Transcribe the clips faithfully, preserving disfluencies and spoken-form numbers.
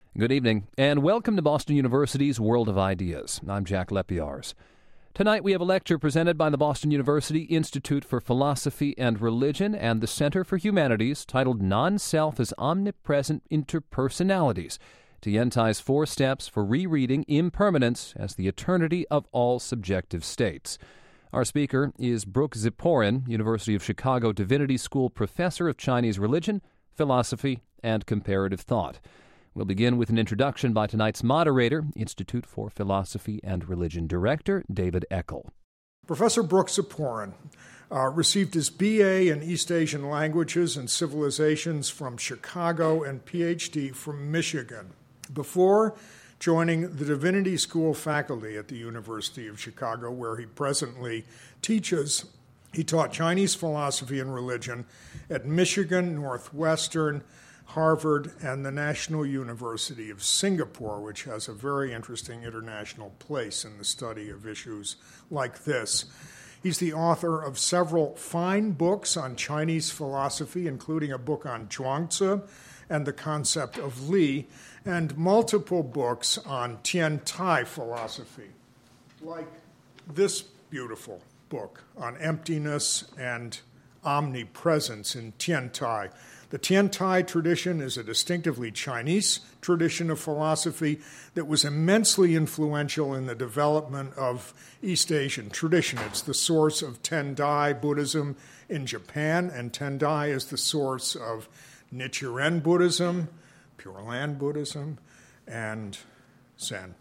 Good evening, and welcome to Boston University's World of Ideas. I'm Jack Lepiarz. Tonight we have a lecture presented by the Boston University Institute for Philosophy and Religion and the Center for Humanities titled Non-Self as Omnipresent Interpersonalities, Tientai's Four Steps for Rereading Impermanence as the Eternity of All Subjective States. Our speaker is Brooke Ziporyn, University of Chicago Divinity School Professor of Chinese Religion, Philosophy, and Comparative Thought. We'll begin with an introduction by tonight's moderator, Institute for Philosophy and Religion Director, David Eckel. Professor Brooke Ziporyn uh, received his B A in East Asian Languages and Civilizations from Chicago and P H D from Michigan before joining the Divinity School faculty at the University of Chicago, where he presently teaches. He taught Chinese philosophy and religion at Michigan, Northwestern, Harvard, and the National University of Singapore, which has a very interesting international place in the study of issues like this. He's the author of several fine books on Chinese philosophy, including a book on Zhuangzi and the concept of Li, and multiple books on Tiantai philosophy, like this beautiful book on emptiness and omnipresence in Tiantai. The Tiantai tradition is a distinctively Chinese tradition of philosophy that was immensely influential in the development of East Asian tradition. It's the source of Tendai Buddhism in Japan, and Tendai is the source of Nichiren Buddhism, Pure Land Buddhism, and Zen.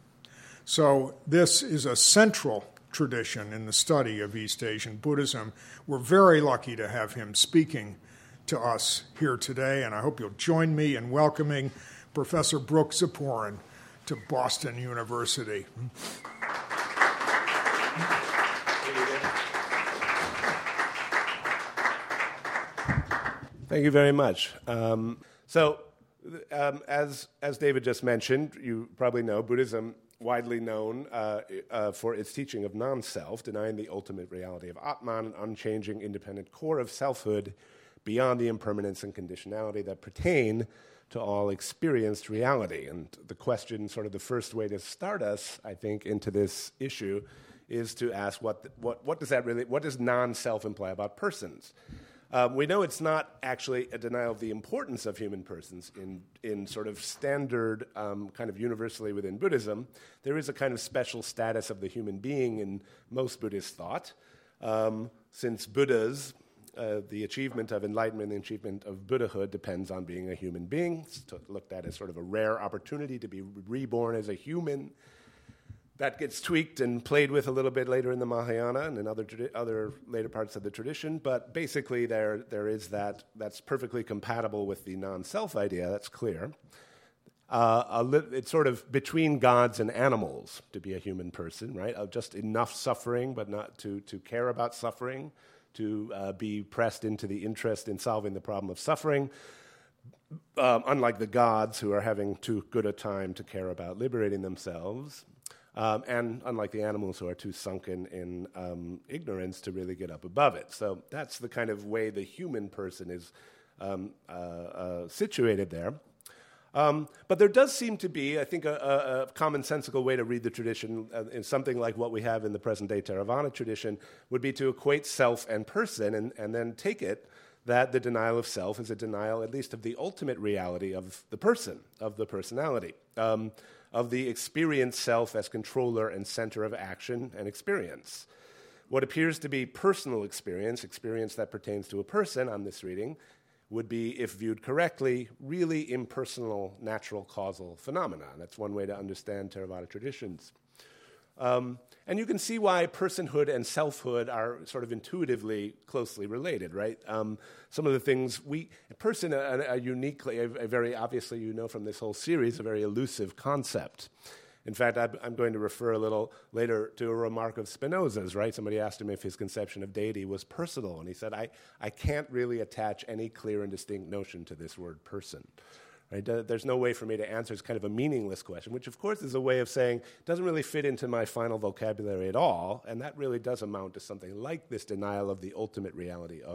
So this is a central tradition in the study of East Asian Buddhism. We're very lucky to have him speaking to us here today, and I hope you'll join me in welcoming Professor Brooke Ziporyn to Boston University. Thank you very much. Um, so, um, as as David just mentioned, you probably know Buddhism, widely known uh, uh, for its teaching of non-self, denying the ultimate reality of Atman, an unchanging, independent core of selfhood beyond the impermanence and conditionality that pertain to all experienced reality. And the question, sort of the first way to start us, I think, into this issue is to ask what the, what what does that really, what does non-self imply about persons? Um, we know it's not actually a denial of the importance of human persons in in sort of standard, um, kind of universally within Buddhism. There is a kind of special status of the human being in most Buddhist thought, um, since Buddhas, Uh, the achievement of enlightenment, the achievement of Buddhahood depends on being a human being. It's looked at as sort of a rare opportunity to be reborn as a human. That gets tweaked and played with a little bit later in the Mahayana and in other tradi- other later parts of the tradition. But basically, there there is that that's perfectly compatible with the non-self idea. That's clear. Uh, a li- it's sort of between gods and animals to be a human person, right? Of just enough suffering, but not to to care about suffering, to uh, be pressed into the interest in solving the problem of suffering, um, unlike the gods who are having too good a time to care about liberating themselves, um, and unlike the animals who are too sunken in um, ignorance to really get up above it. So that's the kind of way the human person is um, uh, uh, situated there. Um, but there does seem to be, I think, a, a, a commonsensical way to read the tradition, uh, in something like what we have in the present-day Theravada tradition, would be to equate self and person, and, and then take it that the denial of self is a denial, at least of the ultimate reality of the person, of the personality, um, of the experienced self as controller and center of action and experience. What appears to be personal experience, experience that pertains to a person on this reading, would be, if viewed correctly, really impersonal, natural causal phenomena. That's one way to understand Theravada traditions. Um, and you can see why personhood and selfhood are sort of intuitively closely related, right? Um, some of the things we, a person, a, a uniquely, a, a very obviously, you know from this whole series, a very elusive concept. In fact, I'm going to refer a little later to a remark of Spinoza's, right? Somebody asked him if his conception of deity was personal, and he said, I, I can't really attach any clear and distinct notion to this word person. Right? There's no way for me to answer. It's kind of a meaningless question, which, of course, is a way of saying it doesn't really fit into my final vocabulary at all, and that really does amount to something like this denial of the ultimate reality of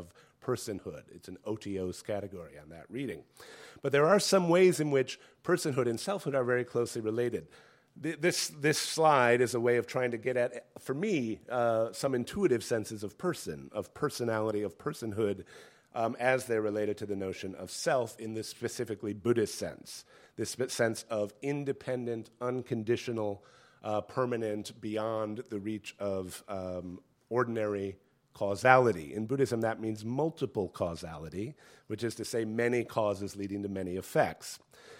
personhood. It's an otiose category on that reading. But there are some ways in which personhood and selfhood are very closely related. This, this slide is a way of trying to get at, for me, uh, some intuitive senses of person, of personality, of personhood, um, as they're related to the notion of self in this specifically Buddhist sense, this sense of independent, unconditional, uh, permanent, beyond the reach of um, ordinary causality. In Buddhism, that means multiple causality, which is to say many causes leading to many effects.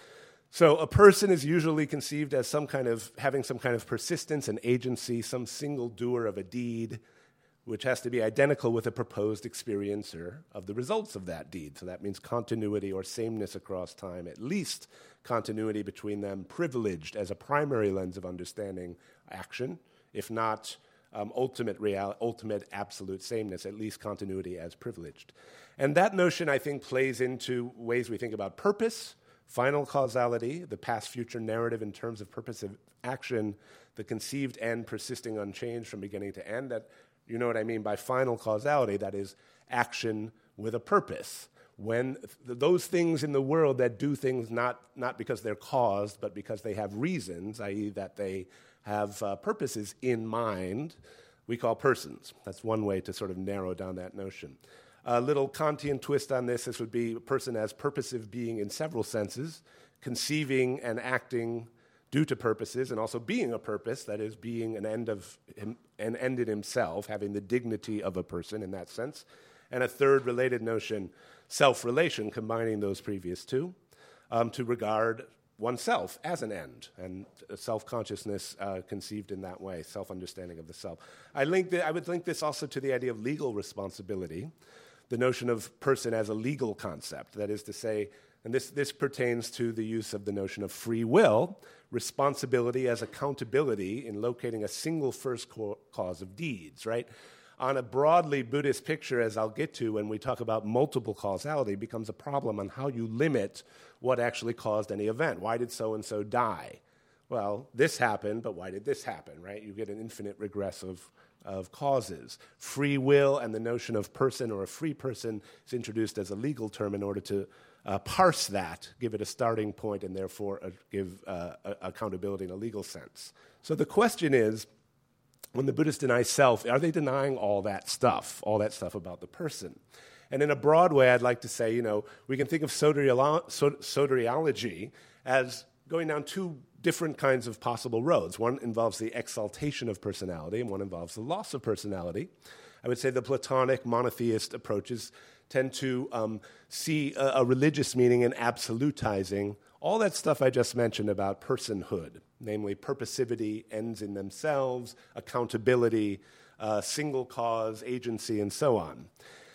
So a person is usually conceived as some kind of, having some kind of persistence and agency, some single doer of a deed, which has to be identical with a proposed experiencer of the results of that deed. So that means continuity or sameness across time, at least continuity between them, privileged as a primary lens of understanding action, if not um, ultimate real, ultimate absolute sameness, at least continuity as privileged. And that notion, I think, plays into ways we think about purpose, final causality, the past-future narrative in terms of purposive action, the conceived end persisting unchanged from beginning to end. That, you know what I mean by final causality, that is action with a purpose. When th- those things in the world that do things not, not because they're caused, but because they have reasons, that is that they have uh, purposes in mind, we call persons. That's one way to sort of narrow down that notion. A little Kantian twist on this, this would be a person as purposive being in several senses, conceiving and acting due to purposes, and also being a purpose, that is, being an end of him, an end in himself, having the dignity of a person in that sense. And a third related notion, self-relation, combining those previous two, um, to regard oneself as an end, and self-consciousness uh, conceived in that way, self-understanding of the self. I, link the, I would link this also to the idea of legal responsibility, the notion of person as a legal concept. That is to say, and this, this pertains to the use of the notion of free will, responsibility as accountability in locating a single first co- cause of deeds, right? On a broadly Buddhist picture, as I'll get to when we talk about multiple causality, becomes a problem on how you limit what actually caused any event. Why did so-and-so die? Well, this happened, but why did this happen, right? You get an infinite regress of of causes. Free will and the notion of person or a free person is introduced as a legal term in order to uh, parse that, give it a starting point, and therefore uh, give uh, accountability in a legal sense. So the question is, when the Buddhists deny self, are they denying all that stuff, all that stuff about the person? And in a broad way, I'd like to say, you know, we can think of soteriolo- soteriology as going down two different kinds of possible roads. One involves the exaltation of personality, and one involves the loss of personality. I would say the Platonic monotheist approaches tend to um, see a, a religious meaning in absolutizing all that stuff I just mentioned about personhood, namely purposivity, ends in themselves, accountability, uh, single cause, agency, and so on.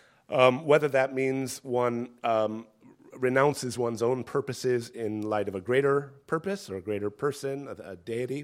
Um, whether that means one um, renounces one's own purposes in light of a greater purpose or a greater person, a, a deity,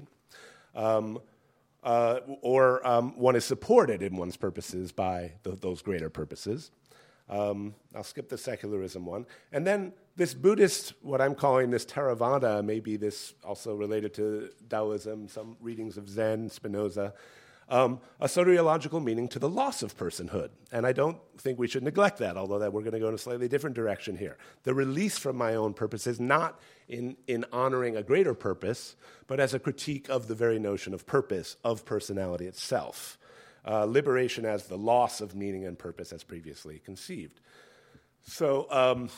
um, uh, or um, one is supported in one's purposes by the, those greater purposes. Um, I'll skip the secularism one. And then this Buddhist, what I'm calling this Theravada, maybe this also related to Taoism, some readings of Zen, Spinoza, Um, a soteriological meaning to the loss of personhood. And I don't think we should neglect that, although that we're going to go in a slightly different direction here. The release from my own purposes, not in, in honoring a greater purpose, but as a critique of the very notion of purpose, of personality itself. Uh, liberation as the loss of meaning and purpose as previously conceived. So um,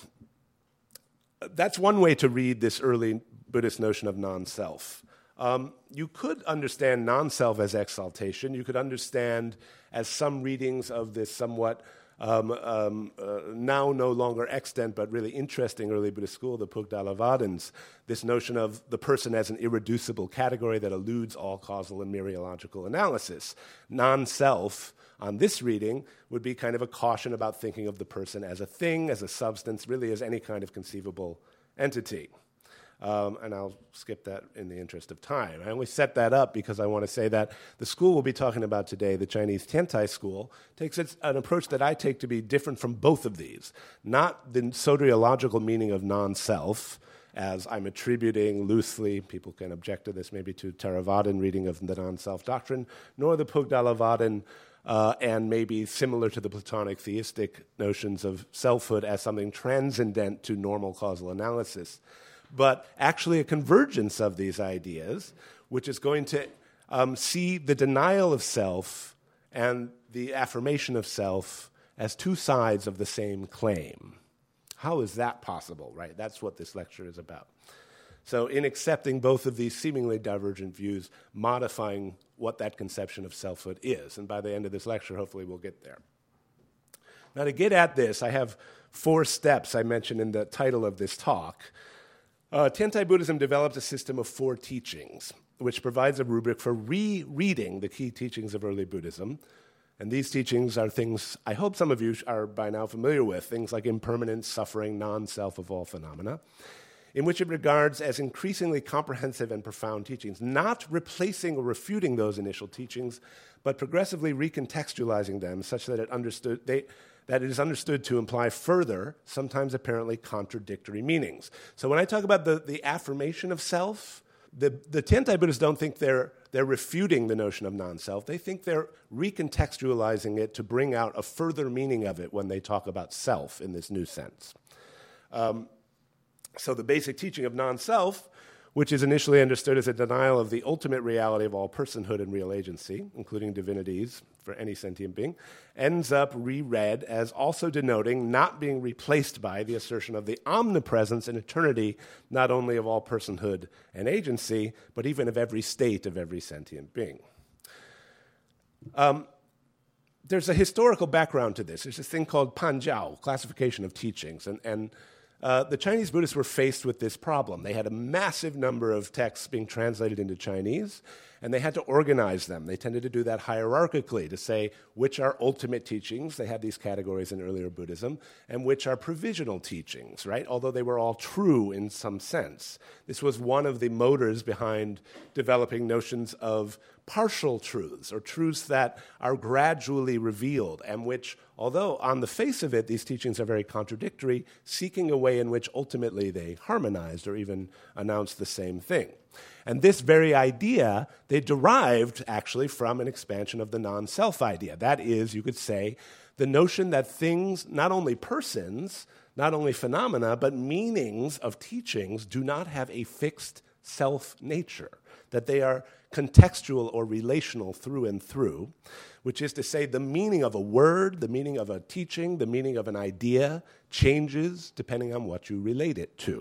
that's one way to read this early Buddhist notion of non-self. Um, you could understand non-self as exaltation. You could understand, as some readings of this somewhat um, um, uh, now no longer extant but really interesting early Buddhist school, the Pugdalavadins, this notion of the person as an irreducible category that eludes all causal and mereological analysis. Non-self, on this reading, would be kind of a caution about thinking of the person as a thing, as a substance, really as any kind of conceivable entity. Um, and I'll skip that in the interest of time. I only set that up because I want to say that the school we'll be talking about today, the Chinese Tiantai school, takes its, an approach that I take to be different from both of these. Not the soteriological meaning of non-self, as I'm attributing loosely, people can object to this maybe to Theravadan reading of the non-self doctrine, nor the Pugdalavadin uh, and maybe similar to the Platonic theistic notions of selfhood as something transcendent to normal causal analysis, but actually a convergence of these ideas, which is going to um, see the denial of self and the affirmation of self as two sides of the same claim. How is that possible, right? That's what this lecture is about. So in accepting both of these seemingly divergent views, modifying what that conception of selfhood is. And by the end of this lecture, hopefully we'll get there. Now to get at this, I have four steps I mentioned in the title of this talk. Uh, Tiantai Buddhism developed a system of four teachings, which provides a rubric for rereading the key teachings of early Buddhism. And these teachings are things I hope some of you are by now familiar with, things like impermanence, suffering, non-self of all phenomena, in which it regards as increasingly comprehensive and profound teachings, not replacing or refuting those initial teachings, but progressively recontextualizing them such that it, understood, they, that it is understood to imply further, sometimes apparently contradictory meanings. So when I talk about the, the affirmation of self, the, the Tiantai Buddhists don't think they're, they're refuting the notion of non-self. They think they're recontextualizing it to bring out a further meaning of it when they talk about self in this new sense. Um, So the basic teaching of non-self, which is initially understood as a denial of the ultimate reality of all personhood and real agency, including divinities for any sentient being, ends up reread as also denoting not being replaced by the assertion of the omnipresence and eternity not only of all personhood and agency, but even of every state of every sentient being. Um, there's a historical background to this. There's this thing called Panjiao, classification of teachings, and, and Uh, the Chinese Buddhists were faced with this problem. They had a massive number of texts being translated into Chinese, and they had to organize them. They tended to do that hierarchically, to say which are ultimate teachings. They had these categories in earlier Buddhism, and which are provisional teachings, right? Although they were all true in some sense. This was one of the motors behind developing notions of partial truths, or truths that are gradually revealed, and which, although on the face of it these teachings are very contradictory, seeking a way in which ultimately they harmonized or even announced the same thing. And this very idea, they derived actually from an expansion of the non-self idea. That is, you could say, the notion that things, not only persons, not only phenomena, but meanings of teachings do not have a fixed self-nature, that they are contextual or relational through and through, which is to say the meaning of a word, the meaning of a teaching, the meaning of an idea changes depending on what you relate it to.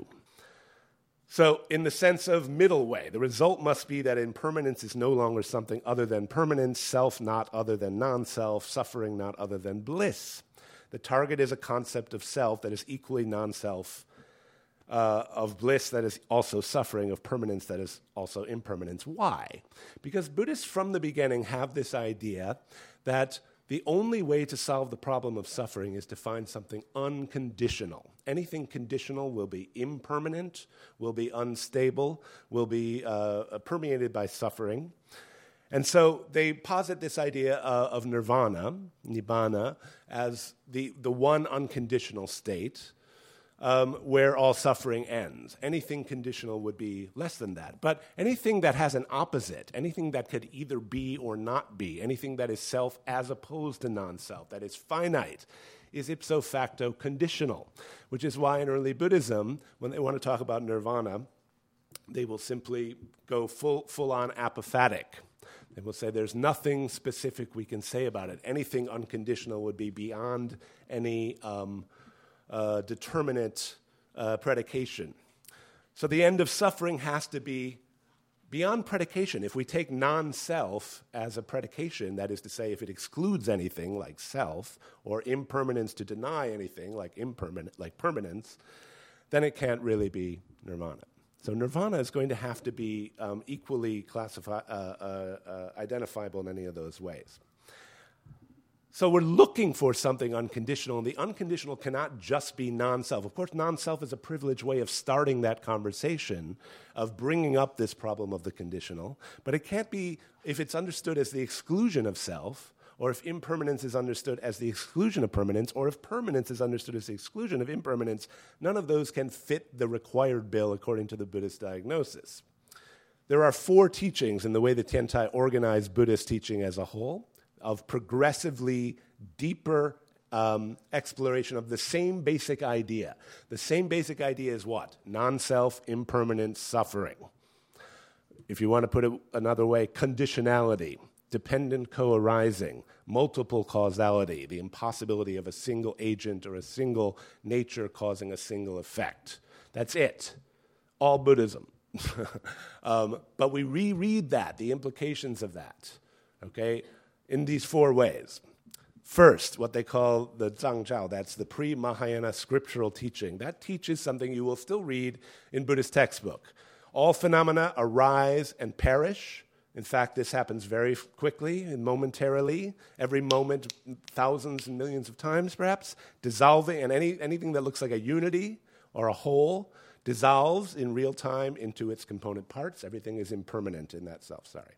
So in the sense of middle way, the result must be that impermanence is no longer something other than permanence, self not other than non-self, suffering not other than bliss. The target is a concept of self that is equally non-self, Uh, of bliss that is also suffering, of permanence that is also impermanence. Why? Because Buddhists from the beginning have this idea that the only way to solve the problem of suffering is to find something unconditional. Anything conditional will be impermanent, will be unstable, will be uh, permeated by suffering. And so they posit this idea uh, of nirvana, nibbana, as the, the one unconditional state, Um, where all suffering ends. Anything conditional would be less than that. But anything that has an opposite, anything that could either be or not be, anything that is self as opposed to non-self, that is finite, is ipso facto conditional, which is why in early Buddhism, when they want to talk about nirvana, they will simply go full, full-on apophatic. They will say there's nothing specific we can say about it. Anything unconditional would be beyond any Um, Uh, determinate uh, predication. So the end of suffering has to be beyond predication. If we take non-self as a predication, that is to say, if it excludes anything like self, or impermanence to deny anything like impermanent, like permanence, then it can't really be nirvana. So nirvana is going to have to be um, equally classifi- uh, uh, uh, identifiable in any of those ways. So we're looking for something unconditional, and the unconditional cannot just be non-self. Of course, non-self is a privileged way of starting that conversation, of bringing up this problem of the conditional, but it can't be, if it's understood as the exclusion of self, or if impermanence is understood as the exclusion of permanence, or if permanence is understood as the exclusion of impermanence, none of those can fit the required bill according to the Buddhist diagnosis. There are four teachings in the way the Tiantai organized Buddhist teaching as a whole. of progressively deeper um, exploration of the same basic idea. The same basic idea is what? Non-self, impermanent suffering. If you want to put it another way, conditionality, dependent co-arising, multiple causality, the impossibility of a single agent or a single nature causing a single effect. That's it. All Buddhism. um, but we reread that, the implications of that, okay, in these four ways. First, what they call the Zhangzhao, that's the pre-Mahayana scriptural teaching. That teaches something you will still read in Buddhist textbook. All phenomena arise and perish. In fact, this happens very quickly and momentarily, every moment, thousands and millions of times perhaps, dissolving, and any, anything that looks like a unity or a whole dissolves in real time into its component parts. Everything is impermanent in that self, sorry.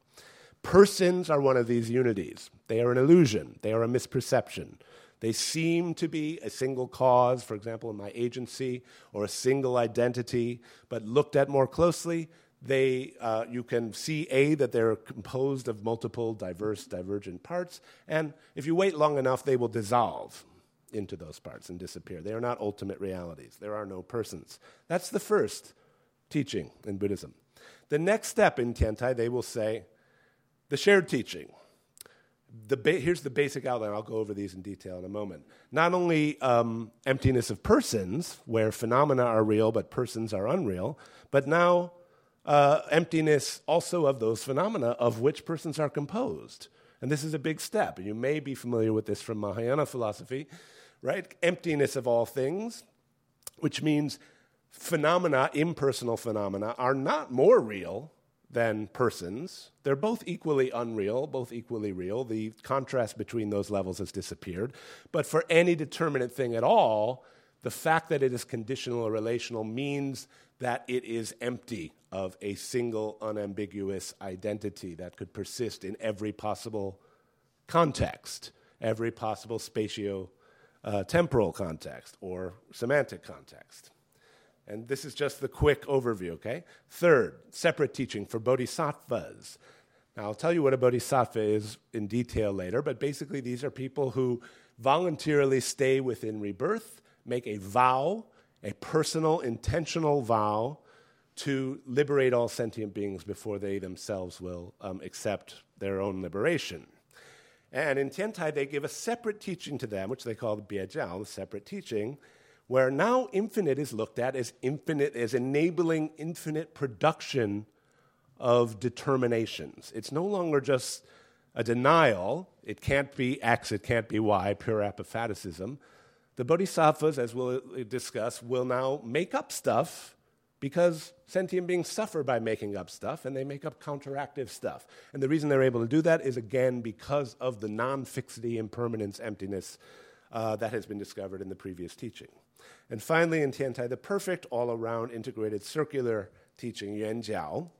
Persons are one of these unities. They are an illusion. They are a misperception. They seem to be a single cause, for example, in my agency, or a single identity, but looked at more closely, they, uh, you can see, A, that they're composed of multiple diverse, divergent parts, and if you wait long enough, they will dissolve into those parts and disappear. They are not ultimate realities. There are no persons. That's the first teaching in Buddhism. The next step in Tiantai, they will say, the shared teaching. The ba- here's the basic outline. I'll go over these in detail in a moment. Not only um, emptiness of persons, where phenomena are real but persons are unreal, but now uh, emptiness also of those phenomena of which persons are composed. And this is a big step. And you may be familiar with this from Mahayana philosophy, right? Emptiness of all things, which means phenomena, impersonal phenomena, are not more real than persons. They're both equally unreal, both equally real. The contrast between those levels has disappeared. But for any determinate thing at all, the fact that it is conditional or relational means that it is empty of a single unambiguous identity that could persist in every possible context, every possible spatio-temporal uh, context or semantic context. And this is just the quick overview, okay? Third, separate teaching for bodhisattvas. Now, I'll tell you what a bodhisattva is in detail later, but basically these are people who voluntarily stay within rebirth, make a vow, a personal, intentional vow to liberate all sentient beings before they themselves will um, accept their own liberation. And in Tiantai, they give a separate teaching to them, which they call the Biejiao, the separate teaching, where now infinite is looked at as infinite, as enabling infinite production of determinations. It's no longer just a denial. It can't be X, it can't be Y, pure apophaticism. The bodhisattvas, as we'll discuss, will now make up stuff because sentient beings suffer by making up stuff, and they make up counteractive stuff. And the reason they're able to do that is, again, because of the non-fixity, impermanence, emptiness uh, that has been discovered in the previous teaching. And finally, in Tiantai, the perfect all-around integrated circular teaching, Yuanjiao.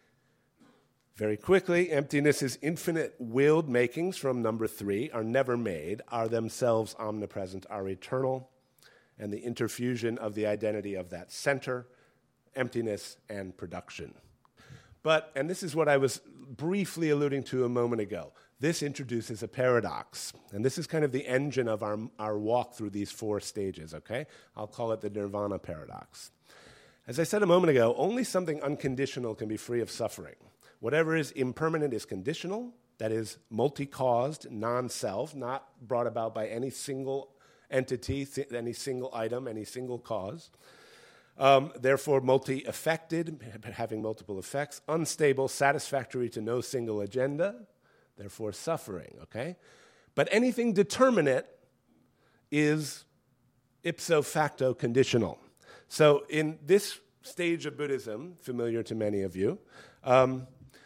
Very quickly, emptiness is infinite willed makings from number three, are never made, are themselves omnipresent, are eternal, and the interfusion of the identity of that center, emptiness and production. But, and this is what I was briefly alluding to a moment ago, this introduces a paradox. And this is kind of the engine of our, our walk through these four stages, okay? I'll call it the nirvana paradox. As I said a moment ago, only something unconditional can be free of suffering. Whatever is impermanent is conditional, that is multi-caused, non-self, not brought about by any single entity, th- any single item, any single cause. Um, therefore, multi-affected, having multiple effects, unstable, satisfactory to no single agenda, therefore suffering, okay? But anything determinate is ipso facto conditional. So in this stage of Buddhism, familiar to many of you, um,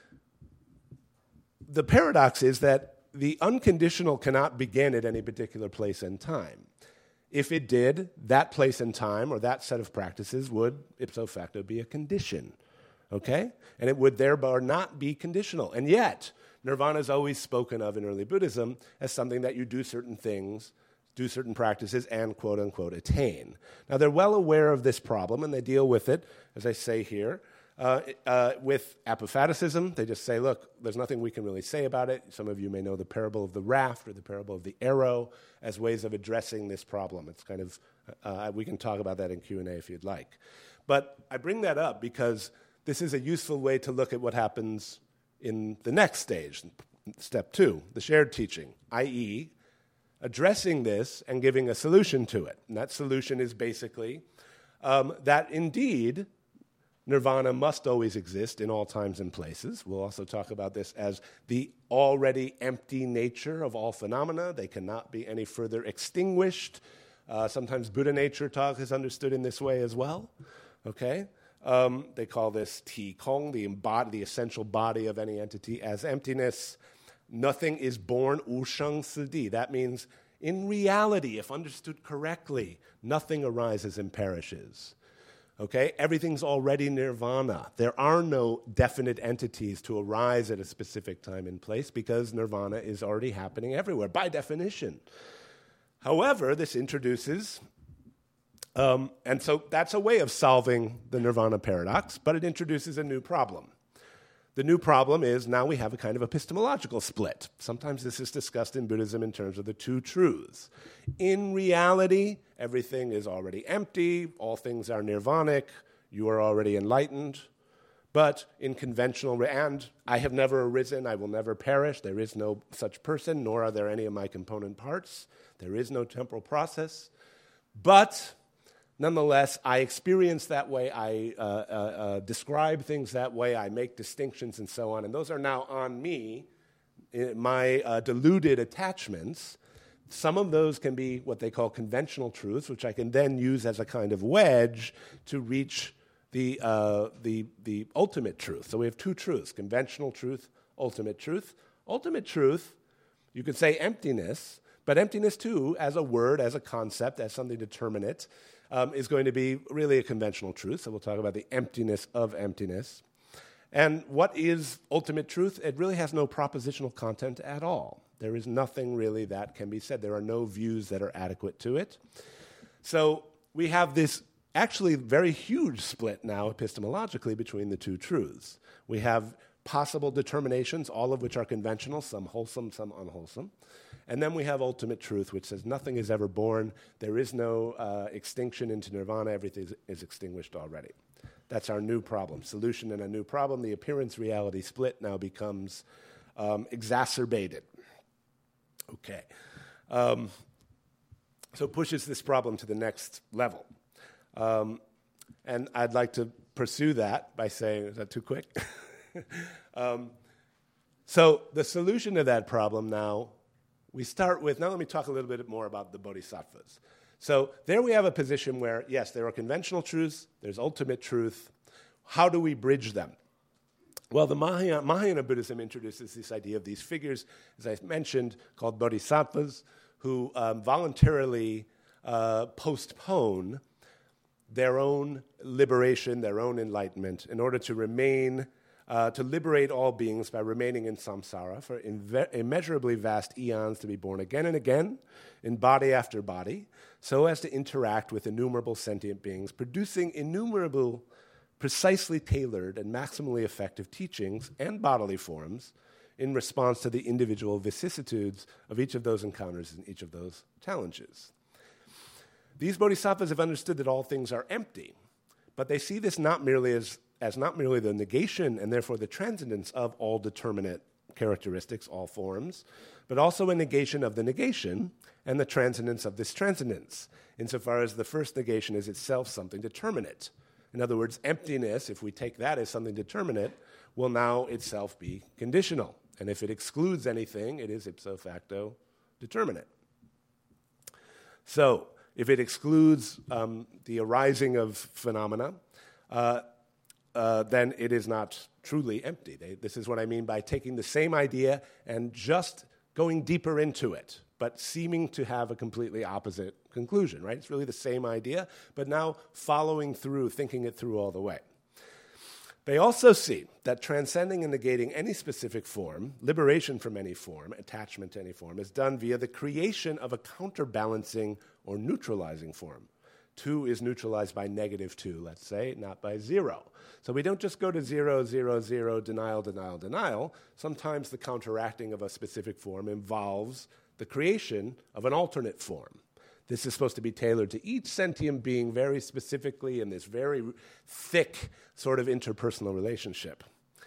the paradox is that the unconditional cannot begin at any particular place and time. If it did, that place and time or that set of practices would ipso facto be a condition, okay? And it would thereby not be conditional. And yet, nirvana is always spoken of in early Buddhism as something that you do certain things, do certain practices, and quote-unquote attain. Now, they're well aware of this problem, and they deal with it, as I say here, Uh, uh, with apophaticism, they just say, look, there's nothing we can really say about it. Some of you may know the parable of the raft or the parable of the arrow as ways of addressing this problem. It's kind of, uh, we can talk about that in Q and A if you'd like. But I bring that up because this is a useful way to look at what happens in the next stage, step two, the shared teaching, that is addressing this and giving a solution to it. And that solution is basically um, that indeed nirvana must always exist in all times and places. We'll also talk about this as the already empty nature of all phenomena. They cannot be any further extinguished. Uh, sometimes Buddha nature talk is understood in this way as well. Okay? Um, they call this Ti Kong, the, embod- the essential body of any entity, as emptiness. Nothing is born wu sheng si di. That means, in reality, if understood correctly, nothing arises and perishes. Okay? Everything's already nirvana. There are no definite entities to arise at a specific time and place because nirvana is already happening everywhere, by definition. However, this introduces, um, and so that's a way of solving the nirvana paradox, but it introduces a new problem. The new problem is now we have a kind of epistemological split. Sometimes this is discussed in Buddhism in terms of the two truths. In reality, everything is already empty, all things are nirvanic, you are already enlightened. But in conventional, and I have never arisen, I will never perish, there is no such person, nor are there any of my component parts. There is no temporal process. But nonetheless, I experience that way, I uh, uh, uh, describe things that way, I make distinctions and so on, and those are now on me, my uh, deluded attachments. Some of those can be what they call conventional truths, which I can then use as a kind of wedge to reach the, uh, the, the ultimate truth. So we have two truths, conventional truth, ultimate truth. Ultimate truth, you could say emptiness, but emptiness too, as a word, as a concept, as something determinate, Um, is going to be really a conventional truth. So we'll talk about the emptiness of emptiness. And what is ultimate truth? It really has no propositional content at all. There is nothing really that can be said. There are no views that are adequate to it. So we have this actually very huge split now epistemologically between the two truths. We have possible determinations, all of which are conventional, some wholesome, some unwholesome. And then we have ultimate truth, which says nothing is ever born, there is no uh, extinction into nirvana, everything is, is extinguished already. That's our new problem. Solution in a new problem. The appearance-reality split now becomes um, exacerbated. Okay. Um, so it pushes this problem to the next level. Um, and I'd like to pursue that by saying, is that too quick? um, so the solution to that problem now, we start with, now let me talk a little bit more about the bodhisattvas. So there we have a position where, yes, there are conventional truths, there's ultimate truth. How do we bridge them? Well, the Mahayana, Mahayana Buddhism introduces this idea of these figures, as I mentioned, called bodhisattvas, who um, voluntarily uh, postpone their own liberation, their own enlightenment, in order to remain Uh, to liberate all beings by remaining in samsara for inve- immeasurably vast eons, to be born again and again in body after body, so as to interact with innumerable sentient beings, producing innumerable precisely tailored and maximally effective teachings and bodily forms in response to the individual vicissitudes of each of those encounters and each of those challenges. These bodhisattvas have understood that all things are empty, but they see this not merely as as not merely the negation and therefore the transcendence of all determinate characteristics, all forms, but also a negation of the negation and the transcendence of this transcendence, insofar as the first negation is itself something determinate. In other words, emptiness, if we take that as something determinate, will now itself be conditional. And if it excludes anything, it is ipso facto determinate. So, if it excludes um, the arising of phenomena, uh, Uh, then it is not truly empty. They, this is what I mean by taking the same idea and just going deeper into it, but seeming to have a completely opposite conclusion, right? It's really the same idea, but now following through, thinking it through all the way. They also see that transcending and negating any specific form, liberation from any form, attachment to any form, is done via the creation of a counterbalancing or neutralizing form. two is neutralized by negative two, let's say, not by zero. So we don't just go to zero, zero, zero, denial, denial, denial. Sometimes the counteracting of a specific form involves the creation of an alternate form. This is supposed to be tailored to each sentient being very specifically in this very thick sort of interpersonal relationship.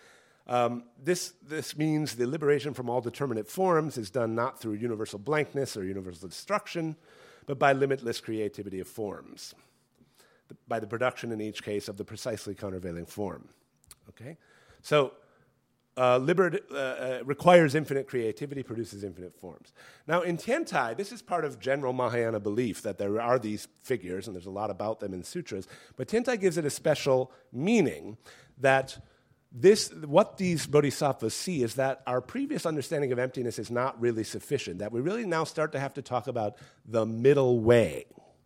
Um, this, this means the liberation from all determinate forms is done not through universal blankness or universal destruction, but by limitless creativity of forms, the, by the production in each case of the precisely countervailing form. Okay? So, uh, liber- uh, uh, requires infinite creativity, produces infinite forms. Now, in Tiantai, this is part of general Mahayana belief that there are these figures, and there's a lot about them in sutras, but Tiantai gives it a special meaning that This, what these bodhisattvas see is that our previous understanding of emptiness is not really sufficient, that we really now start to have to talk about the middle way.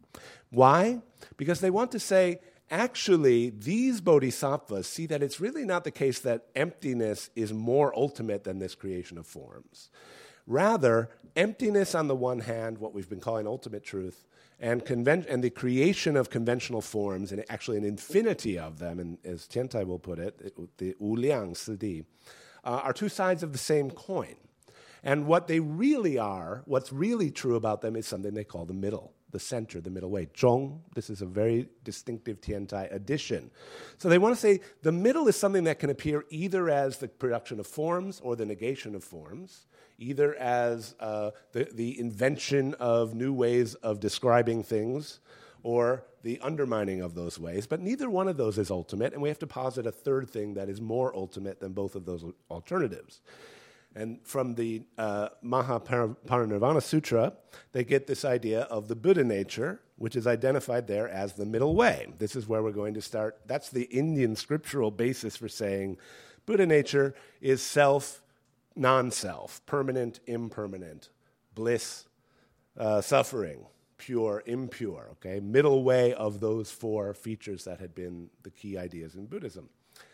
Why? Because they want to say, actually, these bodhisattvas see that it's really not the case that emptiness is more ultimate than this creation of forms. Rather, emptiness on the one hand, what we've been calling ultimate truth, and, conven- and the creation of conventional forms, and actually an infinity of them, and as Tiantai will put it, it the Wu Liang Si Di, uh, are two sides of the same coin. And what they really are, what's really true about them is something they call the middle, the center, the middle way. Zhong, this is a very distinctive Tiantai addition. So they want to say the middle is something that can appear either as the production of forms or the negation of forms, either as uh, the, the invention of new ways of describing things or the undermining of those ways, but neither one of those is ultimate, and we have to posit a third thing that is more ultimate than both of those alternatives. And from the uh, Mahaparinirvana Sutra, they get this idea of the Buddha nature, which is identified there as the middle way. This is where we're going to start. That's the Indian scriptural basis for saying Buddha nature is self, non-self, permanent, impermanent, bliss, uh, suffering, pure, impure, okay? Middle way of those four features that had been the key ideas in Buddhism.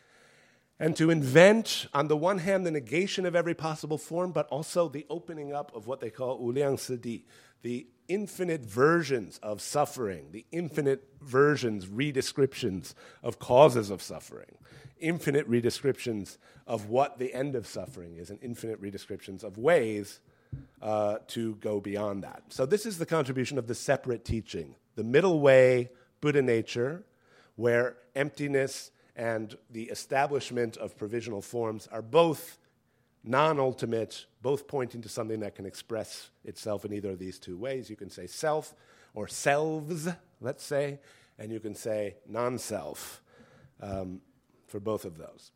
And to invent, on the one hand, the negation of every possible form, but also the opening up of what they call Wu Liang Si Di, the infinite versions of suffering, the infinite versions, redescriptions of causes of suffering, infinite redescriptions of what the end of suffering is, and infinite redescriptions of ways uh, to go beyond that. So this is the contribution of the separate teaching, the middle way, Buddha nature, where emptiness and the establishment of provisional forms are both non-ultimate, both pointing to something that can express itself in either of these two ways. You can say self or selves, let's say, and you can say non-self um, for both of those.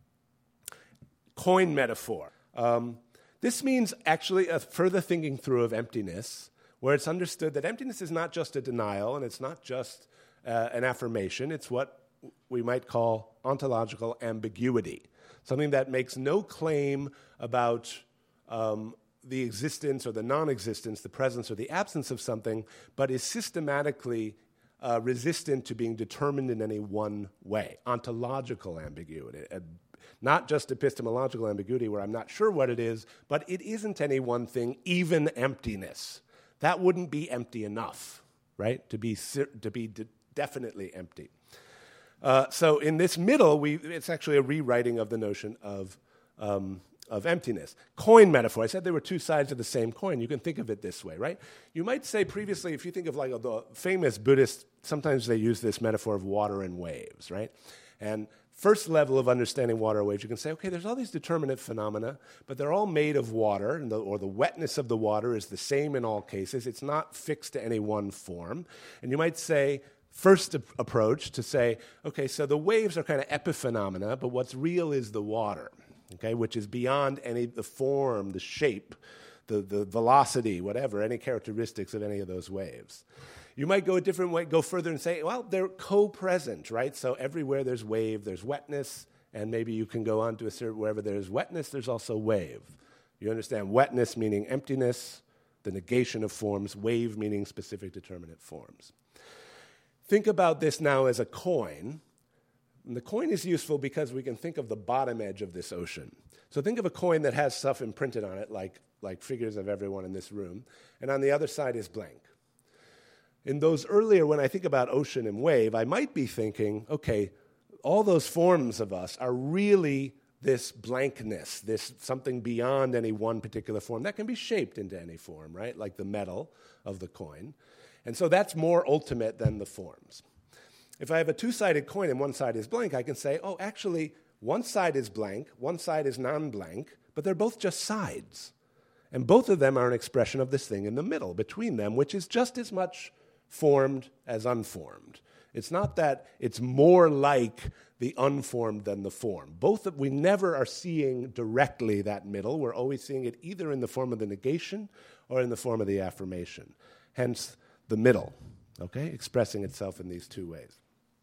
Coin metaphor. Um, this means actually a further thinking through of emptiness, where it's understood that emptiness is not just a denial and it's not just uh, an affirmation, it's what we might call ontological ambiguity, something that makes no claim about um, the existence or the non-existence, the presence or the absence of something, but is systematically uh, resistant to being determined in any one way. Ontological ambiguity, uh, not just epistemological ambiguity where I'm not sure what it is, but it isn't any one thing, even emptiness. That wouldn't be empty enough, right, to be, to be de- definitely empty. Uh, so in this middle, we, it's actually a rewriting of the notion of, um, of emptiness. Coin metaphor. I said there were two sides of the same coin. You can think of it this way, right? You might say previously, if you think of like the famous Buddhist, sometimes they use this metaphor of water and waves, right? And first level of understanding water and waves, you can say, okay, there's all these determinate phenomena, but they're all made of water, and the, or the wetness of the water is the same in all cases. It's not fixed to any one form. And you might say, first ap- approach to say, okay, so the waves are kind of epiphenomena, but what's real is the water, okay, which is beyond any the form, the shape, the, the velocity, whatever, any characteristics of any of those waves. You might go a different way, go further and say, well, they're co-present, right? So everywhere there's wave, there's wetness, and maybe you can go on to assert wherever there's wetness, there's also wave. You understand wetness meaning emptiness, the negation of forms, wave meaning specific determinate forms. Think about this now as a coin. And the coin is useful because we can think of the bottom edge of this ocean. So think of a coin that has stuff imprinted on it, like, like figures of everyone in this room, and on the other side is blank. in those earlier, when I think about ocean and wave, I might be thinking, okay, all those forms of us are really this blankness, this something beyond any one particular form that can be shaped into any form, right? Like the metal of the coin. And so that's more ultimate than the forms. If I have a two-sided coin and one side is blank, I can say, oh, actually, one side is blank, one side is non-blank, but they're both just sides. And both of them are an expression of this thing in the middle between them, which is just as much formed as unformed. It's not that it's more like the unformed than the form. Both of, we never are seeing directly that middle. We're always seeing it either in the form of the negation or in the form of the affirmation. Hence, the middle, okay, expressing itself in these two ways.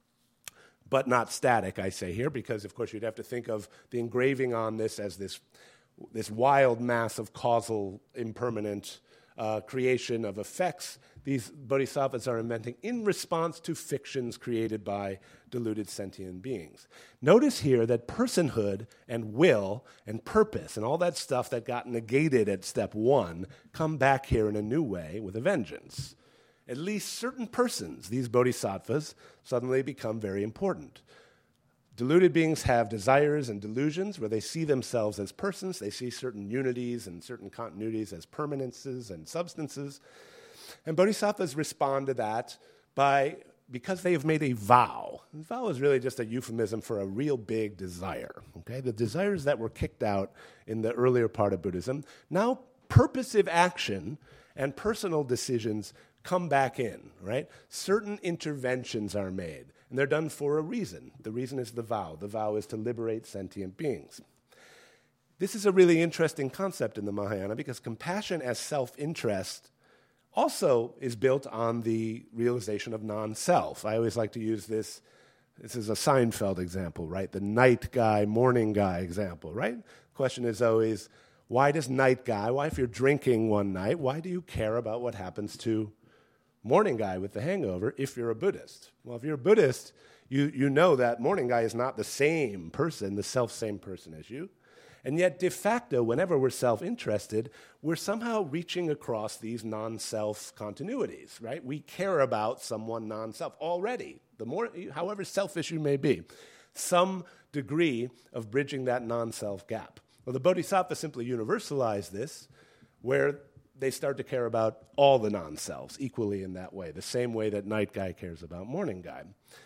But not static, I say here, because, of course, you'd have to think of the engraving on this as this, this wild mass of causal, impermanent uh, creation of effects these bodhisattvas are inventing in response to fictions created by deluded sentient beings. Notice here that personhood and will and purpose and all that stuff that got negated at step one come back here in a new way with a vengeance. At least certain persons, these bodhisattvas, suddenly become very important. Deluded beings have desires and delusions where they see themselves as persons. They see certain unities and certain continuities as permanences and substances. And bodhisattvas respond to that by, because they have made a vow. A vow is really just a euphemism for a real big desire. Okay? The desires that were kicked out in the earlier part of Buddhism, now purposive action and personal decisions come back in, right? Certain interventions are made, and they're done for a reason. The reason is the vow. The vow is to liberate sentient beings. This is a really interesting concept in the Mahayana because compassion as self-interest also is built on the realization of non-self. I always like to use this. This is a Seinfeld example, right? The night guy, morning guy example, right? The question is always, why does night guy, why if you're drinking one night, why do you care about what happens to morning guy with the hangover if you're a Buddhist? Well, if you're a Buddhist, you, you know that morning guy is not the same person, the self-same person as you. And yet, de facto, whenever we're self-interested, we're somehow reaching across these non-self continuities, right? We care about someone non-self already, the more, however selfish you may be, some degree of bridging that non-self gap. Well, the Bodhisattvas simply universalize this, where they start to care about all the non-selves equally in that way, the same way that night guy cares about morning guy.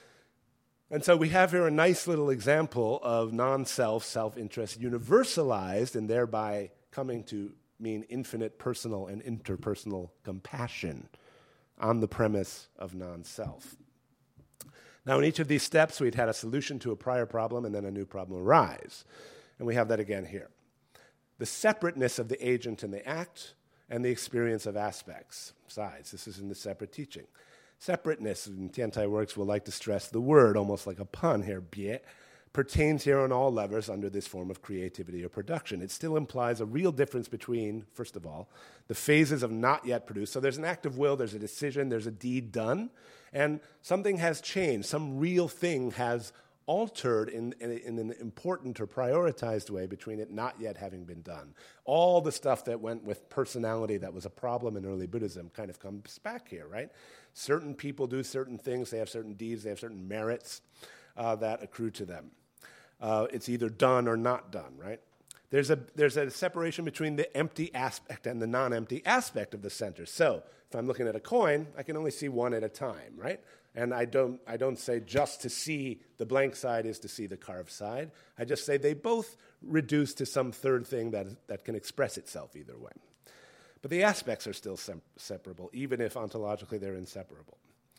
And so we have here a nice little example of non-self, self-interest universalized and thereby coming to mean infinite personal and interpersonal compassion on the premise of non-self. Now, in each of these steps, we'd had a solution to a prior problem and then a new problem arise. And we have that again here. The separateness of the agent and the act and the experience of aspects, sides. This is in the separate teaching. Separateness, in Tiantai works, will like to stress the word, almost like a pun here, bie, pertains here on all levels under this form of creativity or production. It still implies a real difference between, first of all, the phases of not yet produced. So there's an act of will, there's a decision, there's a deed done, and something has changed. Some real thing has altered in, in, in an important or prioritized way between it not yet having been done. All the stuff that went with personality that was a problem in early Buddhism kind of comes back here, right? Certain people do certain things, they have certain deeds, they have certain merits uh, that accrue to them. Uh, it's either done or not done, right? There's a, there's a separation between the empty aspect and the non-empty aspect of the center. So if I'm looking at a coin, I can only see one at a time, right? And I don't, I don't say just to see the blank side is to see the carved side. I just say they both reduce to some third thing that, that can express itself either way. But the aspects are still sem- separable, even if ontologically they're inseparable.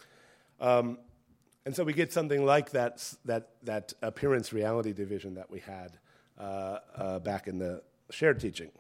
Um, and so we get something like that, that, that appearance-reality division that we had uh, uh, back in the shared teaching.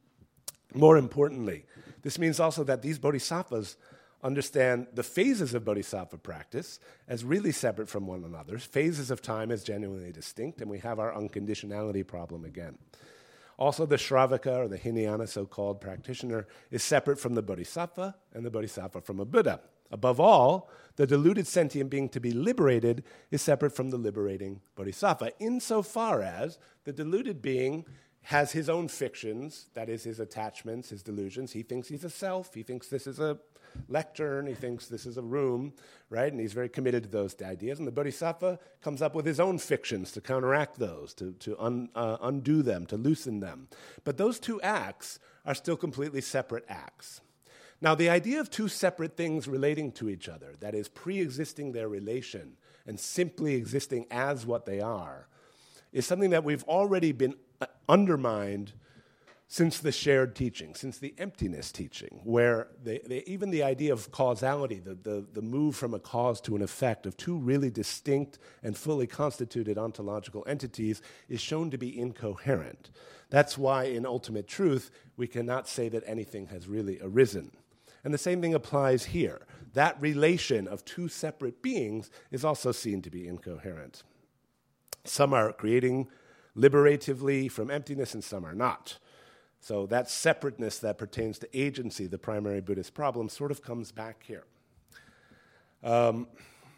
More importantly, this means also that these bodhisattvas understand the phases of bodhisattva practice as really separate from one another, phases of time as genuinely distinct, and we have our unconditionality problem again. Also, the Shravaka, or the Hinayana so-called practitioner, is separate from the bodhisattva and the bodhisattva from a Buddha. Above all, the deluded sentient being to be liberated is separate from the liberating bodhisattva, insofar as the deluded being has his own fictions, that is his attachments, his delusions. He thinks he's a self. He thinks this is a lectern. He thinks this is a room, right? And he's very committed to those ideas. And the bodhisattva comes up with his own fictions to counteract those, to, to un, uh, undo them, to loosen them. But those two acts are still completely separate acts. Now, the idea of two separate things relating to each other, that is, pre-existing their relation and simply existing as what they are, is something that we've already been undermined since the shared teaching, since the emptiness teaching, where they, they, even the idea of causality, the, the, the move from a cause to an effect of two really distinct and fully constituted ontological entities is shown to be incoherent. That's why in ultimate truth, we cannot say that anything has really arisen. And the same thing applies here. That relation of two separate beings is also seen to be incoherent. Some are creating liberatively from emptiness and some are not. So that separateness that pertains to agency, the primary Buddhist problem, sort of comes back here. Um,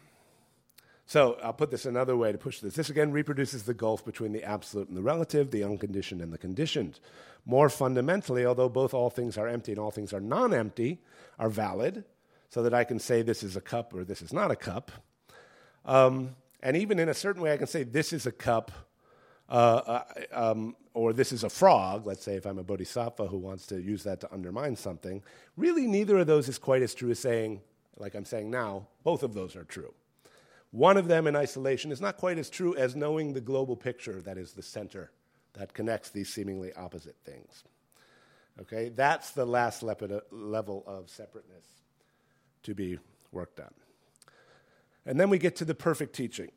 so I'll put this another way to push this. This again reproduces the gulf between the absolute and the relative, the unconditioned and the conditioned. More fundamentally, although both all things are empty and all things are non-empty, are valid, so that I can say this is a cup or this is not a cup. Um, and even in a certain way, I can say this is a cup uh, uh, um, or this is a frog. Let's say if I'm a bodhisattva who wants to use that to undermine something. Really, neither of those is quite as true as saying, like I'm saying now, both of those are true. One of them in isolation is not quite as true as knowing the global picture that is the center that connects these seemingly opposite things. Okay, that's the last lepi- level of separateness to be worked on. And then we get to the perfect teaching.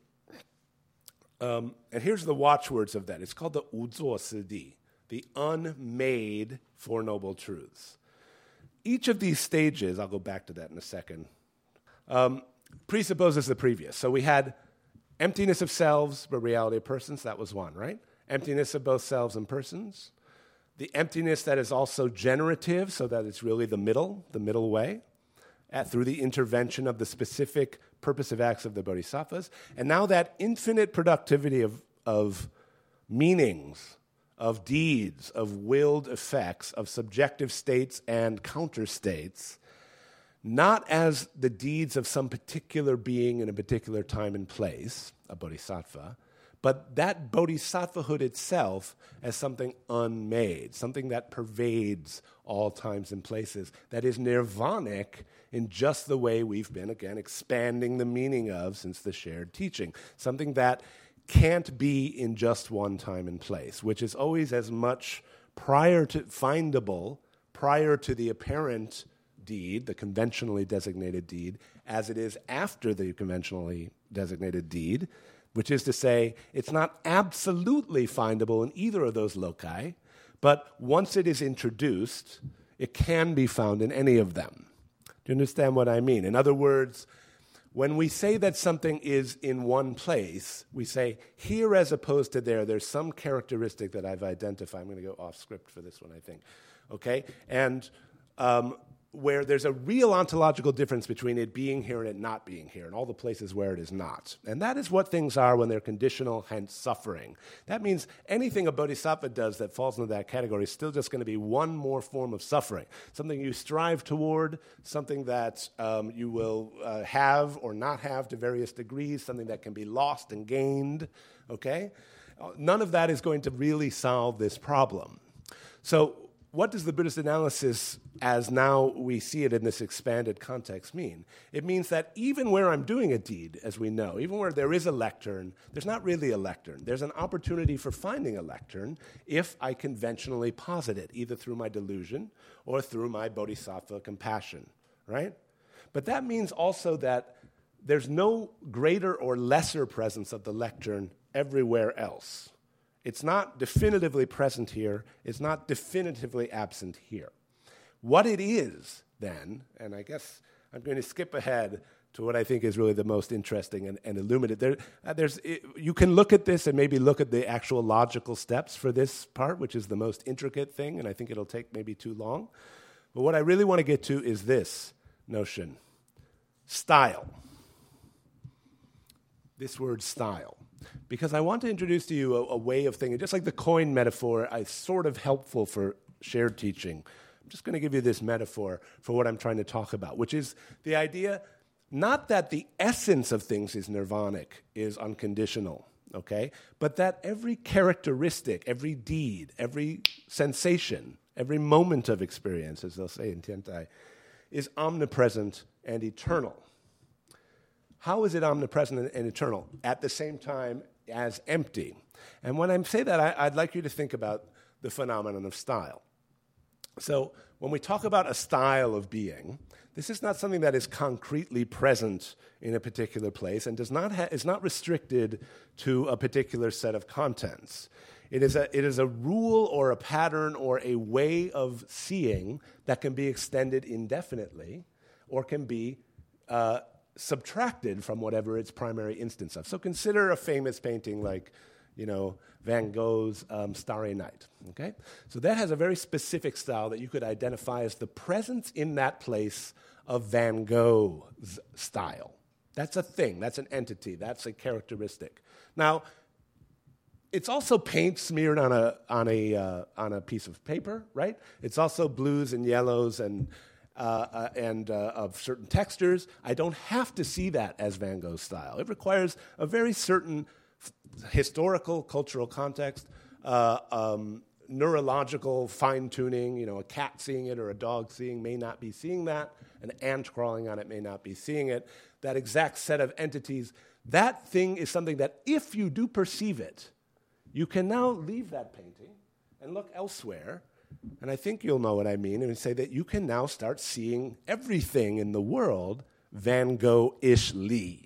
Um, and here's the watchwords of that. It's called the Uzuo Sidi, the unmade Four Noble Truths. Each of these stages, I'll go back to that in a second, um, presupposes the previous. So we had emptiness of selves, but reality of persons. That was one, right? Emptiness of both selves and persons. The emptiness that is also generative, so that it's really the middle, the middle way, at, through the intervention of the specific purposive acts of the bodhisattvas. And now that infinite productivity of, of meanings, of deeds, of willed effects, of subjective states and counter-states, not as the deeds of some particular being in a particular time and place, a bodhisattva, but that bodhisattvahood itself as something unmade, something that pervades all times and places, that is nirvanic in just the way we've been, again, expanding the meaning of since the shared teaching, something that can't be in just one time and place, which is always as much prior to, findable, prior to the apparent deed, the conventionally designated deed, as it is after the conventionally designated deed, which is to say, it's not absolutely findable in either of those loci, but once it is introduced, it can be found in any of them. Do you understand what I mean? In other words, when we say that something is in one place, we say here as opposed to there, there's some characteristic that I've identified. I'm going to go off script for this one, I think. Okay? And um, where there's a real ontological difference between it being here and it not being here, and all the places where it is not. And that is what things are when they're conditional, hence suffering. That means anything a bodhisattva does that falls into that category is still just going to be one more form of suffering, something you strive toward, something that um, you will uh, have or not have to various degrees, something that can be lost and gained, okay? None of that is going to really solve this problem. So what does the Buddhist analysis, as now we see it in this expanded context, mean? It means that even where I'm doing a deed, as we know, even where there is a lectern, there's not really a lectern. There's an opportunity for finding a lectern if I conventionally posit it, either through my delusion or through my bodhisattva compassion, right? But that means also that there's no greater or lesser presence of the lectern everywhere else. It's not definitively present here. It's not definitively absent here. What it is, then, and I guess I'm going to skip ahead to what I think is really the most interesting and, and illuminative. There, uh, there's, it, you can look at this and maybe look at the actual logical steps for this part, which is the most intricate thing, and I think it'll take maybe too long. But what I really want to get to is this notion, style. This word style. because I want to introduce to you a, a way of thinking, just like the coin metaphor is sort of helpful for shared teaching. I'm just going to give you this metaphor for what I'm trying to talk about, which is the idea not that the essence of things is nirvanic, is unconditional, okay, but that every characteristic, every deed, every sensation, every moment of experience, as they'll say in Tiantai, is omnipresent and eternal. How is it omnipresent and, and eternal at the same time as empty? And when I say that, I, I'd like you to think about the phenomenon of style. So when we talk about a style of being, this is not something that is concretely present in a particular place and does not ha- is not restricted to a particular set of contents. It is, a, it is a rule or a pattern or a way of seeing that can be extended indefinitely or can be uh, subtracted from whatever its primary instance of. So consider a famous painting like, you know, Van Gogh's um, Starry Night, okay? So that has a very specific style that you could identify as the presence in that place of Van Gogh's style. That's a thing, that's an entity, that's a characteristic. Now, it's also paint smeared on a on a uh, on a piece of paper, right? It's also blues and yellows and uh, uh, and uh, of certain textures. I don't have to see that as Van Gogh's style. It requires a very certain f- historical, cultural context, uh, um, neurological fine-tuning. You know, a cat seeing it or a dog seeing may not be seeing that. An ant crawling on it may not be seeing it. That exact set of entities, that thing is something that if you do perceive it, you can now leave that painting and look elsewhere, and I think you'll know what I mean, and say that you can now start seeing everything in the world Van Gogh-ishly.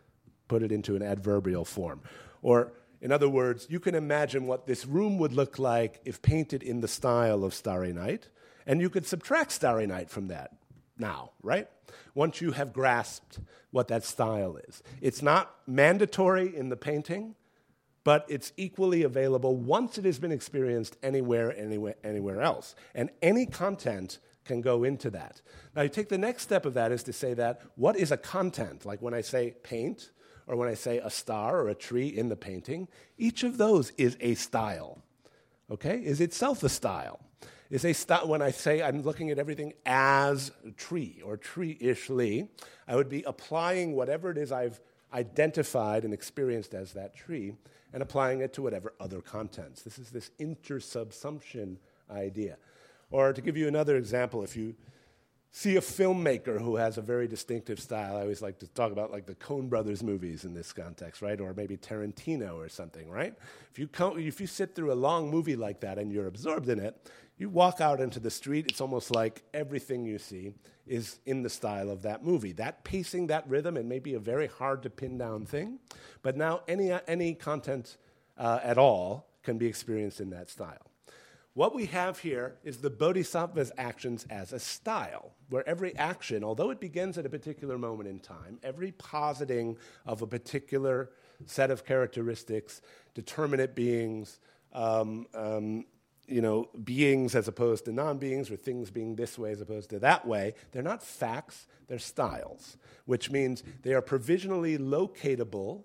Put it into an adverbial form. Or, in other words, you can imagine what this room would look like if painted in the style of Starry Night, and you could subtract Starry Night from that now, right? Once you have grasped what that style is. It's not mandatory in the painting, but it's equally available once it has been experienced anywhere, anywhere, anywhere else. And any content can go into that. Now, you take the next step of that is to say that what is a content? Like when I say paint, or when I say a star or a tree in the painting, each of those is a style, okay? Is itself a style. Is a st- when I say I'm looking at everything as a tree or tree-ishly, I would be applying whatever it is I've identified and experienced as that tree and applying it to whatever other contents. This is this intersubsumption idea. Or to give you another example, if you see a filmmaker who has a very distinctive style, I always like to talk about like the Coen Brothers movies in this context, right? Or maybe Tarantino or something, right? If you co- if you sit through a long movie like that and you're absorbed in it, you walk out into the street, it's almost like everything you see is in the style of that movie. That pacing, that rhythm, it may be a very hard to pin down thing, but now any, uh, any content uh, at all can be experienced in that style. What we have here is the Bodhisattva's actions as a style, where every action, although it begins at a particular moment in time, every positing of a particular set of characteristics, determinate beings, um, um, you know, beings as opposed to non-beings, or things being this way as opposed to that way, they're not facts, they're styles, which means they are provisionally locatable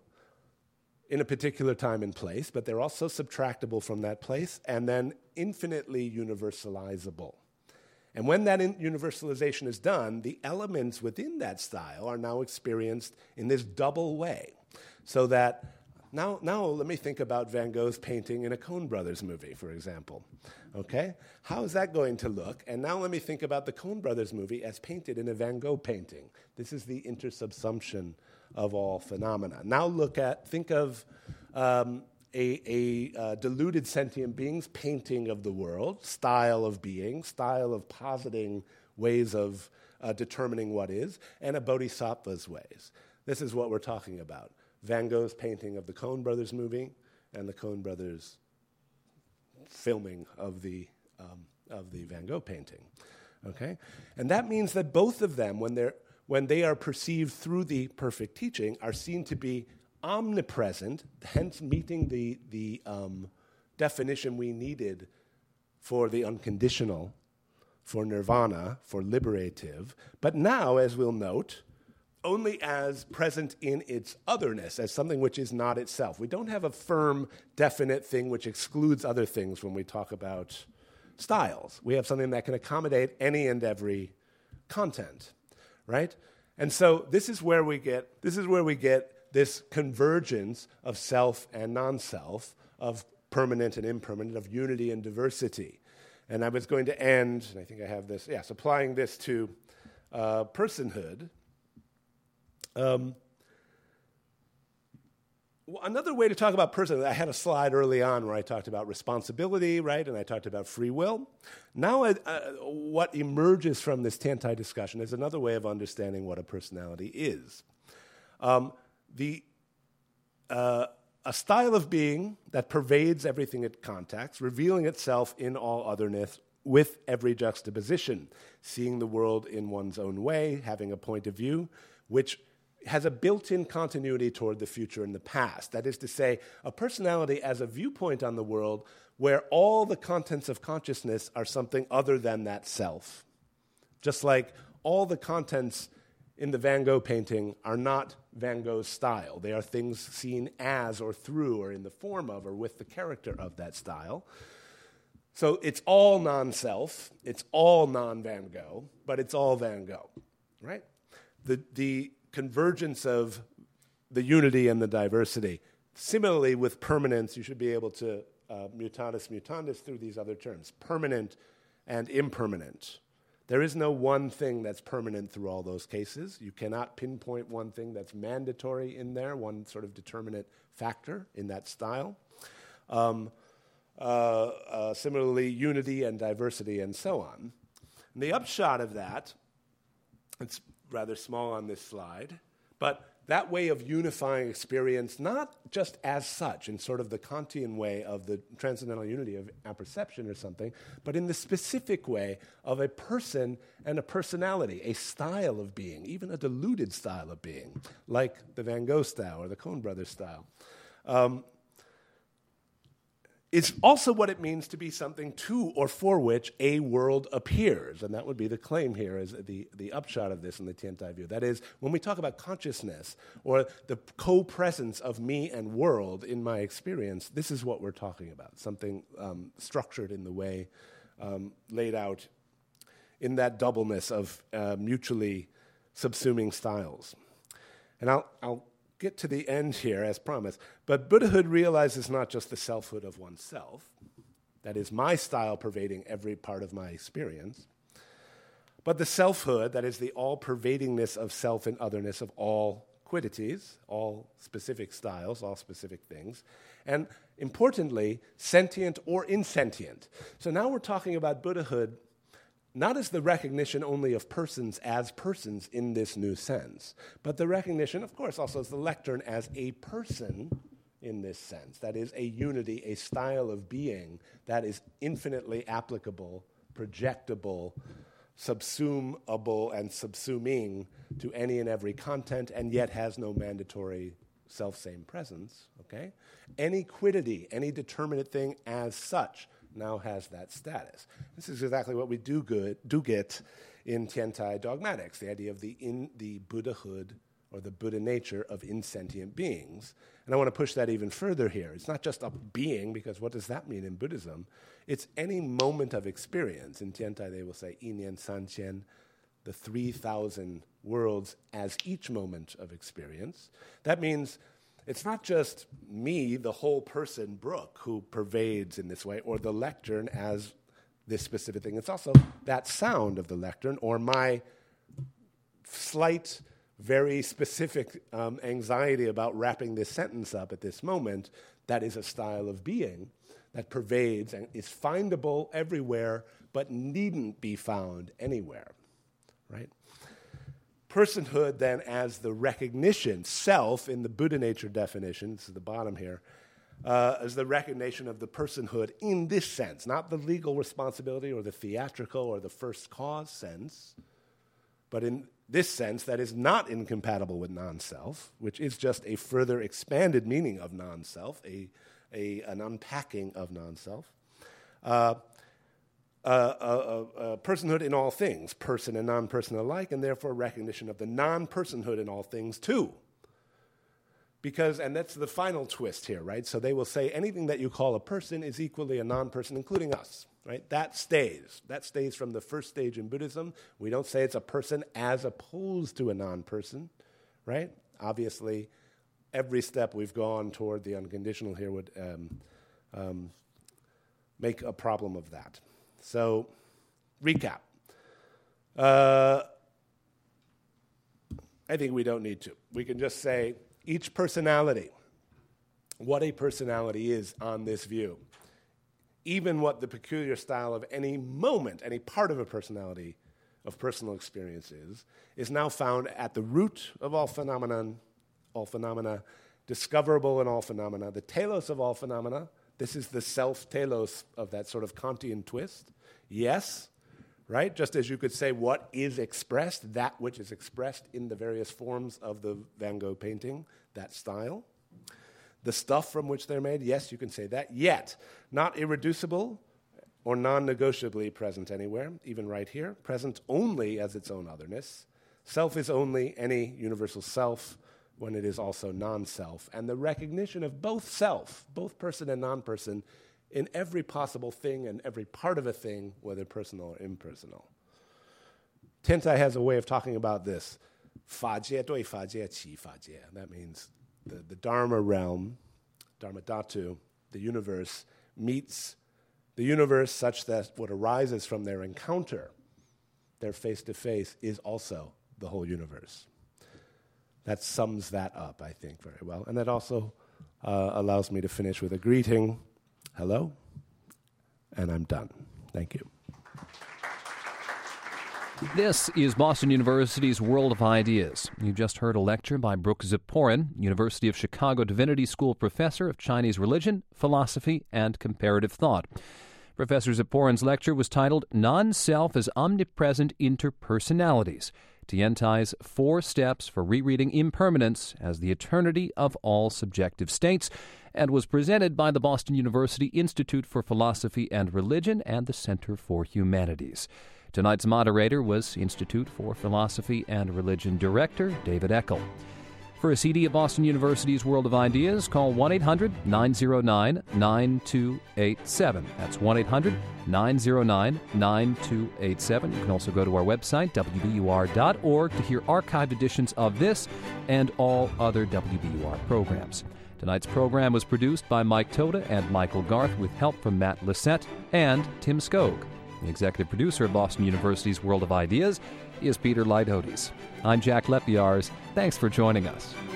in a particular time and place, but they're also subtractable from that place, and then infinitely universalizable. And when that in- universalization is done, the elements within that style are now experienced in this double way, so that Now, now let me think about Van Gogh's painting in a Coen Brothers movie, for example. Okay? How is that going to look? And now let me think about the Coen Brothers movie as painted in a Van Gogh painting. This is the intersubsumption of all phenomena. Now look at, think of um, a, a uh, deluded sentient being's painting of the world, style of being, style of positing ways of uh, determining what is, and a bodhisattva's ways. This is what we're talking about. Van Gogh's painting of the Coen Brothers movie and the Coen Brothers filming of the um, of the Van Gogh painting. Okay, and that means that both of them, when they're when they are perceived through the perfect teaching, are seen to be omnipresent, hence meeting the the um, definition we needed for the unconditional, for nirvana, for liberative. But now, as we'll note, only as present in its otherness, as something which is not itself. We don't have a firm, definite thing which excludes other things when we talk about styles. We have something that can accommodate any and every content, right? And so this is where we get this is where we get this convergence of self and non-self, of permanent and impermanent, of unity and diversity. And I was going to end, and I think I have this, yes, applying this to uh, personhood. Um, well, another way to talk about personhood, I had a slide early on where I talked about responsibility, right, and I talked about free will. Now uh, what emerges from this Tiantai discussion is another way of understanding what a personality is. Um, the uh, a style of being that pervades everything it contacts, revealing itself in all otherness with every juxtaposition, seeing the world in one's own way, having a point of view, which has a built-in continuity toward the future and the past. That is to say, a personality as a viewpoint on the world where all the contents of consciousness are something other than that self. Just like all the contents in the Van Gogh painting are not Van Gogh's style. They are things seen as or through or in the form of or with the character of that style. So it's all non-self, it's all non-Van Gogh, but it's all Van Gogh, right? The, the convergence of the unity and the diversity. Similarly, with permanence, you should be able to uh, mutatis mutandis through these other terms, permanent and impermanent. There is no one thing that's permanent through all those cases. You cannot pinpoint one thing that's mandatory in there, one sort of determinate factor in that style. Um, uh, uh, similarly, unity and diversity and so on. And the upshot of that, it's rather small on this slide, but that way of unifying experience, not just as such, in sort of the Kantian way of the transcendental unity of apperception or something, but in the specific way of a person and a personality, a style of being, even a diluted style of being, like the Van Gogh style or the Coen Brothers style. Um, It's also what it means to be something to or for which a world appears. And that would be the claim here, is the, the upshot of this in the Tiantai view. That is, when we talk about consciousness or the co-presence of me and world in my experience, this is what we're talking about, something um, structured in the way um, laid out in that doubleness of uh, mutually subsuming styles. And I'll... I'll get to the end here, as promised. But Buddhahood realizes not just the selfhood of oneself, that is my style pervading every part of my experience, but the selfhood, that is the all-pervadingness of self and otherness of all quiddities, all specific styles, all specific things, and importantly, sentient or insentient. So now we're talking about Buddhahood not as the recognition only of persons as persons in this new sense, but the recognition, of course, also as the lectern as a person in this sense. That is a unity, a style of being that is infinitely applicable, projectable, subsumable, and subsuming to any and every content, and yet has no mandatory self-same presence, okay? Any quiddity, any determinate thing as such, now has that status. This is exactly what we do good do get in Tiantai dogmatics, the idea of the in the Buddhahood or the Buddha nature of insentient beings. And I want to push that even further here. It's not just a being, because what does that mean in Buddhism? It's any moment of experience. In Tiantai they will say Yinyan Sanqian, the three thousand worlds as each moment of experience. That means it's not just me, the whole person, Brooke, who pervades in this way, or the lectern as this specific thing. It's also that sound of the lectern, or my slight, very specific um, anxiety about wrapping this sentence up at this moment. That is a style of being that pervades and is findable everywhere, but needn't be found anywhere, right? Personhood, then, as the recognition, self, in the Buddha nature definition, this is the bottom here, uh, as the recognition of the personhood in this sense, not the legal responsibility or the theatrical or the first cause sense, but in this sense that is not incompatible with non-self, which is just a further expanded meaning of non-self, a, a, an unpacking of non-self. Uh, uh, a, a, a personhood in all things, person and non-person alike, and therefore recognition of the non-personhood in all things too. Because, and that's the final twist here, right? So they will say anything that you call a person is equally a non-person, including us, right? That stays. That stays from the first stage in Buddhism. We don't say it's a person as opposed to a non-person, right? Obviously, every step we've gone toward the unconditional here would um, um, make a problem of that. So, recap. Uh, I think we don't need to. We can just say each personality, what a personality is on this view, even what the peculiar style of any moment, any part of a personality, of personal experience is, is now found at the root of all phenomenon, all phenomena, discoverable in all phenomena, the telos of all phenomena. This is the self-telos of that sort of Kantian twist. Yes, right? Just as you could say what is expressed, that which is expressed in the various forms of the Van Gogh painting, that style. The stuff from which they're made, yes, you can say that. Yet, not irreducible or non-negotiably present anywhere, even right here, present only as its own otherness. Self is only any universal self when it is also non-self. And the recognition of both self, both person and non-person, in every possible thing and every part of a thing, whether personal or impersonal. Tentai has a way of talking about this. Fa jie dui fa jie qi fa jie. That means the, the Dharma realm, Dharma Dhatu, the universe, meets the universe such that what arises from their encounter, their face-to-face, is also the whole universe. That sums that up, I think, very well. And that also uh, allows me to finish with a greeting. Hello, and I'm done. Thank you. This is Boston University's World of Ideas. You just heard a lecture by Brooke Ziporyn, University of Chicago Divinity School professor of Chinese religion, philosophy, and comparative thought. Professor Ziporyn's lecture was titled Non-Self as Omnipresent Interpersonalities, Tiantai's Four Steps for Rereading Impermanence as the Eternity of All Subjective States, and was presented by the Boston University Institute for Philosophy and Religion and the Center for Humanities. Tonight's moderator was Institute for Philosophy and Religion Director David Eckel. For a C D of Boston University's World of Ideas, call one eight hundred nine oh nine nine two eight seven. That's one eight hundred nine oh nine nine two eight seven. You can also go to our website, w b u r dot org, to hear archived editions of this and all other W B U R programs. Tonight's program was produced by Mike Toda and Michael Garth with help from Matt Lissette and Tim Skog. The executive producer of Boston University's World of Ideas is Peter Lightodes. I'm Jack Lepiarz. Thanks for joining us.